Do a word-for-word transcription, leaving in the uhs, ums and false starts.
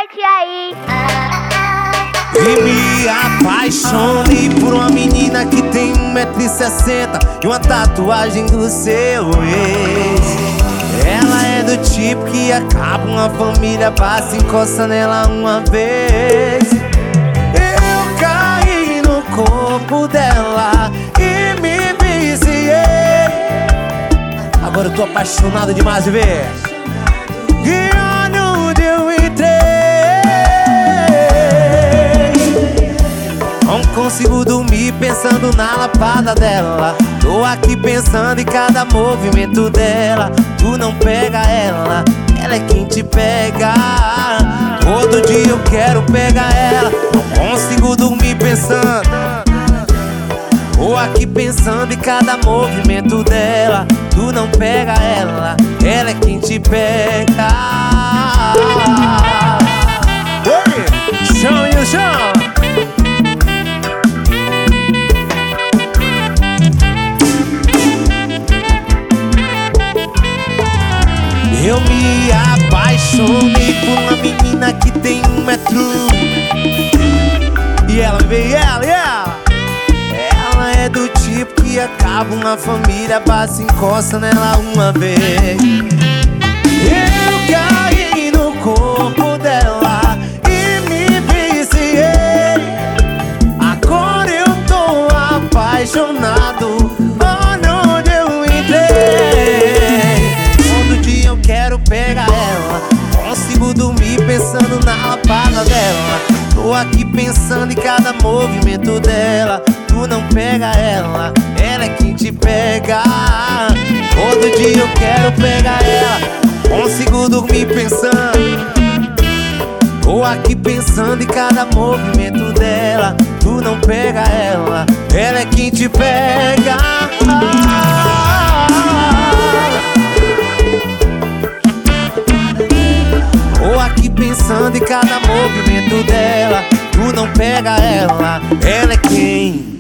mete aí. E me apaixonei por uma menina que tem um metro e sessenta e uma tatuagem do seu ex. Ela é do tipo que acaba uma família, basta encosta nela uma vez. Eu caí no corpo dela e me viciei. Agora eu tô apaixonado demais de ver. E onde eu entrei, não consigo dormir pensando na lapada dela. Tô aqui pensando em cada movimento dela. Tu não pega ela, ela é quem te pega. Todo dia eu quero pegar ela, não consigo dormir pensando. Tô aqui pensando em cada movimento dela. Tu não pega ela, ela é quem te pega. Oi, chão e o chão. Eu me apaixonei por uma menina que tem um metro. E ela veio, ela, e ela Ela é do tipo que acaba uma família, basta encosta nela uma vez. Eu caí no corpo dela e me viciei. Agora eu tô apaixonado. Onde eu entrei, todo dia eu quero pegar ela. Consigo dormir pensando na lapada dela. Tô aqui pensando em cada movimento dela. Tu não pega ela, ela é quem te pega. Todo dia eu quero pegar ela. Consigo dormir pensando. Tô aqui pensando em cada movimento dela. Tu não pega ela, ela é quem te pega. Tô aqui pensando em cada movimento dela. Tu não pega ela, ela é quem